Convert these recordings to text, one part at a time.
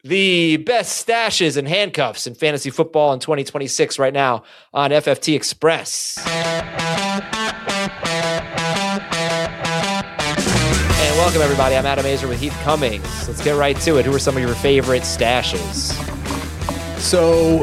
the best stashes and handcuffs in fantasy football in 2026 right now on FFT Express. And welcome, everybody. I'm Adam Azer with Heath Cummings. Let's get right to it. Who are some of your favorite stashes? So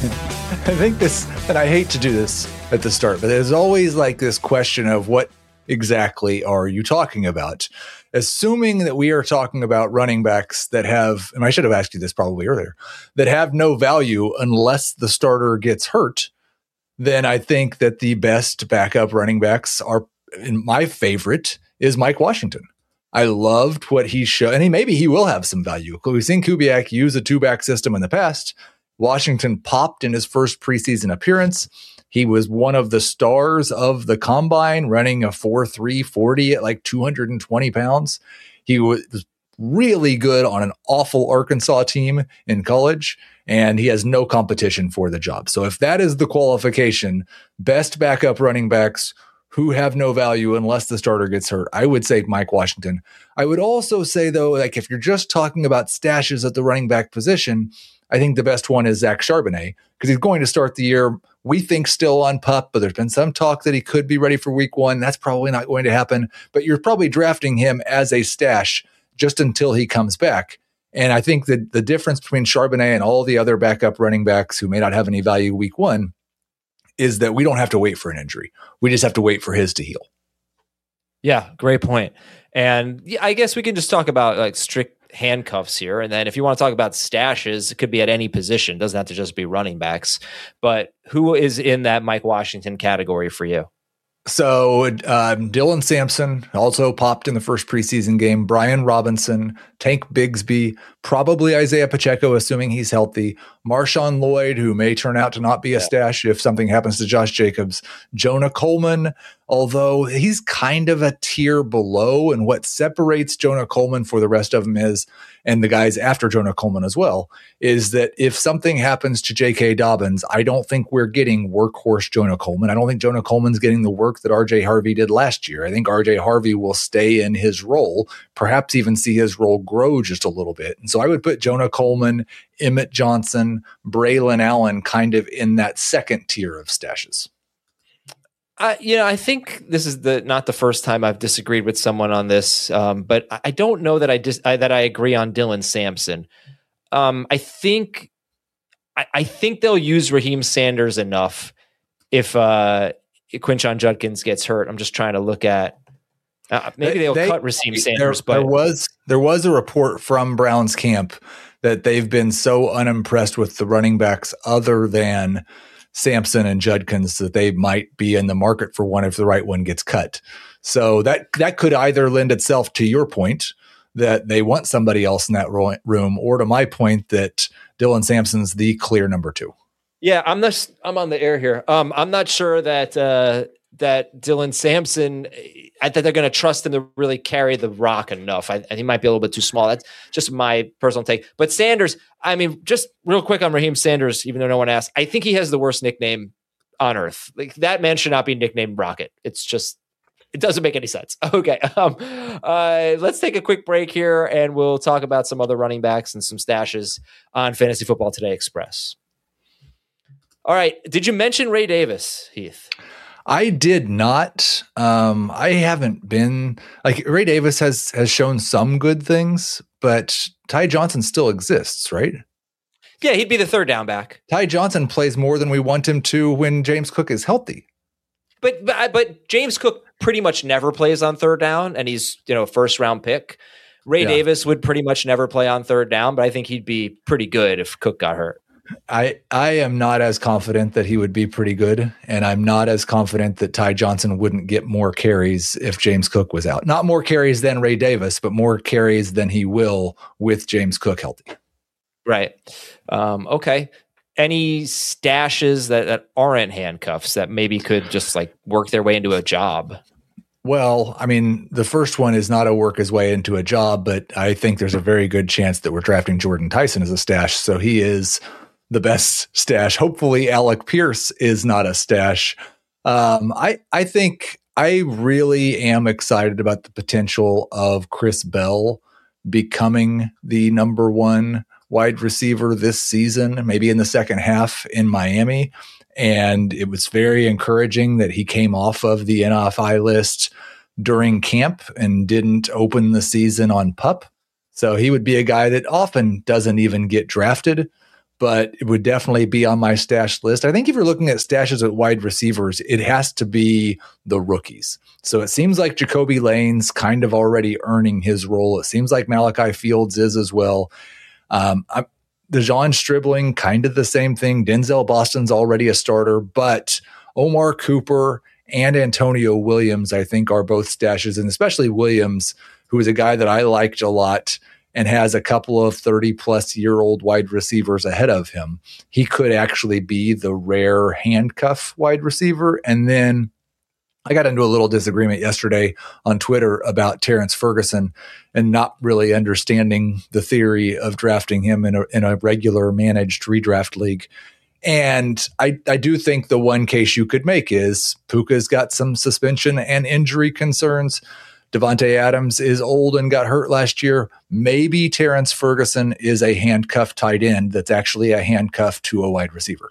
I think this, and I hate to do this at the start, but there's always like this question of what exactly are you talking about? Assuming that we are talking about running backs that have, and I should have asked you this probably earlier, that have no value unless the starter gets hurt, then I think that the best backup running backs are, and my favorite is Mike Washington. I loved what he showed, and maybe he will have some value. We've seen Kubiak use a two-back system in the past. Washington popped in his first preseason appearance. He was one of the stars of the combine, running a 4.3 40 at like 220 pounds. He was really good on an awful Arkansas team in college, and he has no competition for the job. So if that is the qualification, best backup running backs who have no value unless the starter gets hurt, I would say Mike Washington. I would also say, though, like if you're just talking about stashes at the running back position, I think the best one is Zach Charbonnet, because he's going to start the year, we think, still on PUP, but there's been some talk that he could be ready for week one. That's probably not going to happen, but you're probably drafting him as a stash just until he comes back. And I think that the difference between Charbonnet and all the other backup running backs who may not have any value week one is that we don't have to wait for an injury. We just have to wait for his to heal. Yeah, great point. And I guess we can just talk about like strict handcuffs here. And then if you want to talk about stashes, it could be at any position. It doesn't have to just be running backs. But who is in that Mike Washington category for you? So Dylan Sampson also popped in the first preseason game. Brian Robinson, Tank Bigsby, probably Isaiah Pacheco, assuming he's healthy. Marshawn Lloyd, who may turn out to not be a stash if something happens to Josh Jacobs. Jonah Coleman, although he's kind of a tier below. And what separates Jonah Coleman for the rest of them is, and the guys after Jonah Coleman as well, is that if something happens to J.K. Dobbins, I don't think we're getting workhorse Jonah Coleman. I don't think Jonah Coleman's getting the work that R.J. Harvey did last year. I think R.J. Harvey will stay in his role, perhaps even see his role grow just a little bit. And so I would put Jonah Coleman, Emmett Johnson, Braylon Allen kind of in that second tier of stashes. I think this is not the first time I've disagreed with someone on this, but I don't know that I agree on Dylan Sampson. I think they'll use Raheem Sanders enough if Quinshon Judkins gets hurt. I'm just trying to look at maybe they'll cut Raheem Sanders. But there was a report from Browns camp that they've been so unimpressed with the running backs other than Sampson and Judkins that they might be in the market for one if the right one gets cut. So that could either lend itself to your point that they want somebody else in that room, or to my point that Dylan Sampson's the clear number two. Yeah, I'm on the air here. I'm not sure that Dylan Sampson, that they're going to trust him to really carry the rock enough. He might be a little bit too small. That's just my personal take. But Sanders, I mean, just real quick on Raheem Sanders, even though no one asked, I think he has the worst nickname on earth. Like, that man should not be nicknamed Rocket. It's just, it doesn't make any sense. Okay. Let's take a quick break here and we'll talk about some other running backs and some stashes on Fantasy Football Today Express. All right. Did you mention Ray Davis, Heath? I did not. I haven't been like Ray Davis has shown some good things, but Ty Johnson still exists, right? Yeah, he'd be the third down back. Ty Johnson plays more than we want him to when James Cook is healthy. But James Cook pretty much never plays on third down, and he's a first round pick. Ray Davis would pretty much never play on third down, but I think he'd be pretty good if Cook got hurt. I am not as confident that he would be pretty good, and I'm not as confident that Ty Johnson wouldn't get more carries if James Cook was out. Not more carries than Ray Davis, but more carries than he will with James Cook healthy. Right. Okay. Any stashes that aren't handcuffs that maybe could just like work their way into a job? Well, I mean, the first one is not to work his way into a job, but I think there's a very good chance that we're drafting Jordan Tyson as a stash. So he is the best stash. Hopefully Alec Pierce is not a stash. I think I really am excited about the potential of Chris Bell becoming the number one wide receiver this season, maybe in the second half in Miami. And it was very encouraging that he came off of the NFI list during camp and didn't open the season on PUP. So he would be a guy that often doesn't even get drafted, but it would definitely be on my stash list. I think if you're looking at stashes at wide receivers, it has to be the rookies. So it seems like Jacoby Lane's kind of already earning his role. It seems like Malachi Fields is as well. DeJon Stribling, kind of the same thing. Denzel Boston's already a starter, but Omar Cooper and Antonio Williams, I think, are both stashes, and especially Williams, who is a guy that I liked a lot and has a couple of 30-plus-year-old wide receivers ahead of him. He could actually be the rare handcuff wide receiver. And then I got into a little disagreement yesterday on Twitter about Terrence Ferguson and not really understanding the theory of drafting him in a regular managed redraft league. And I do think the one case you could make is Puka's got some suspension and injury concerns. Devontae Adams is old and got hurt last year. Maybe Terrence Ferguson is a handcuff tight end that's actually a handcuff to a wide receiver.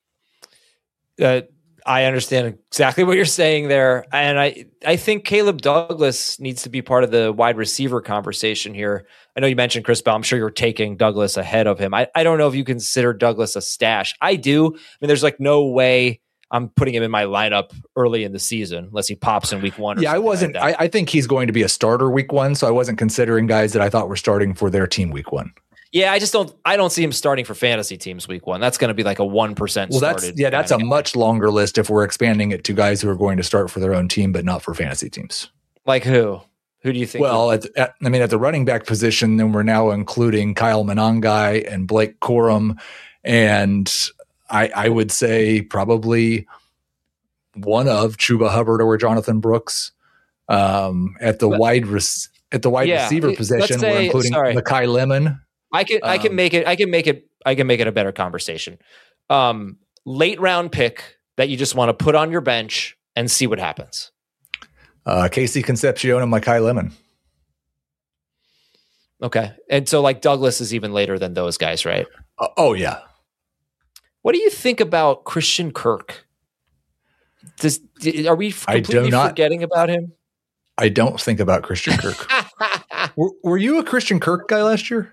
I understand exactly what you're saying there. And I think Caleb Douglas needs to be part of the wide receiver conversation here. I know you mentioned Chris Bell. I'm sure you're taking Douglas ahead of him. I don't know if you consider Douglas a stash. I do. I mean, there's like no way I'm putting him in my lineup early in the season unless he pops in week one. Yeah, I wasn't. Like I think he's going to be a starter week one, so I wasn't considering guys that I thought were starting for their team week one. Yeah, I don't see him starting for fantasy teams week one. That's going to be like a 1%. Well, that's a much longer list if we're expanding it to guys who are going to start for their own team, but not for fantasy teams. Like who? Who do you think? Well, at the running back position, then we're now including Kyle Monangai and Blake Corum, and I would say probably one of Chuba Hubbard or Jonathan Brooks. At the wide receiver position, we're including Mekhi Lemon. I can make it a better conversation. Late round pick that you just want to put on your bench and see what happens. Casey Concepcion and Mekhi Lemon. Okay. And so like Douglas is even later than those guys, right? Oh yeah. What do you think about Christian Kirk? Are we completely forgetting about him? I don't think about Christian Kirk. Were you a Christian Kirk guy last year?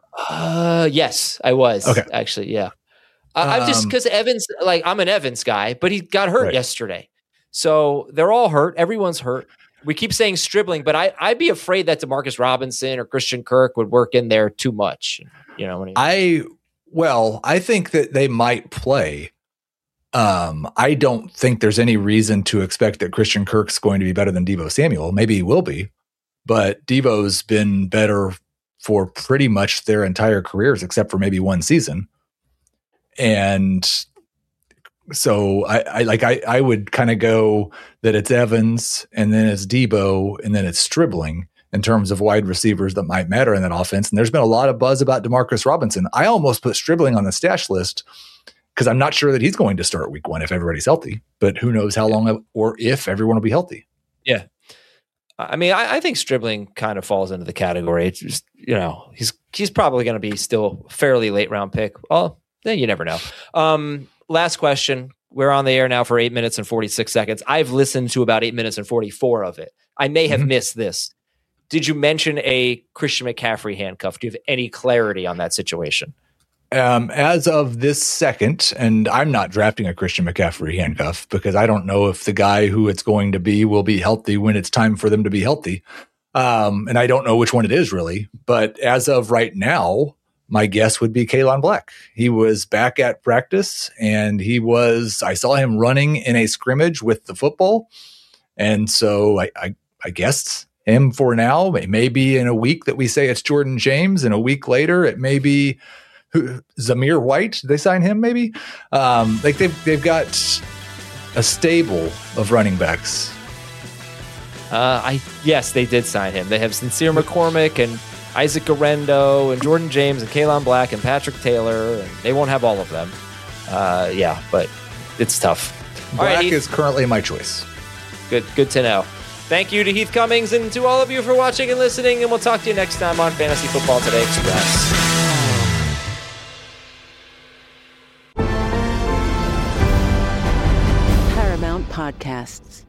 Yes, I was. Okay. Actually, yeah. I'm just because Evans, like I'm an Evans guy, but he got hurt yesterday. So they're all hurt. Everyone's hurt. We keep saying Stribling, but I'd be afraid that Demarcus Robinson or Christian Kirk would work in there too much. You know what I mean? I think that they might play. I don't think there's any reason to expect that Christian Kirk's going to be better than Deebo Samuel. Maybe he will be, but Deebo's been better for pretty much their entire careers, except for maybe one season. And so I would kind of go that it's Evans and then it's Deebo and then it's Stribling in terms of wide receivers that might matter in that offense. And there's been a lot of buzz about Demarcus Robinson. I almost put Stribling on the stash list because I'm not sure that he's going to start week one if everybody's healthy, but who knows how long or if everyone will be healthy. Yeah. I mean, I think Stribling kind of falls into the category. It's just, he's probably going to be still fairly late round pick. Well, you never know. Last question. We're on the air now for 8 minutes and 46 seconds. I've listened to about 8 minutes and 44 of it. I may have missed this. Did you mention a Christian McCaffrey handcuff? Do you have any clarity on that situation? As of this second, and I'm not drafting a Christian McCaffrey handcuff because I don't know if the guy who it's going to be will be healthy when it's time for them to be healthy. And I don't know which one it is really, but as of right now, my guess would be Kaelon Black. He was back at practice and I saw him running in a scrimmage with the football. And so I guess him for now. It may be in a week that we say it's Jordan James, and a week later it may be Zamir White. Did they sign him maybe? They've got a stable of running backs. Yes, they did sign him. They have Sincere McCormick and Isaac Garendo and Jordan James and Kaelon Black and Patrick Taylor, and they won't have all of them. But it's tough. Black is currently my choice. Good to know. Thank you to Heath Cummings and to all of you for watching and listening, and we'll talk to you next time on Fantasy Football Today Express. Paramount Podcasts.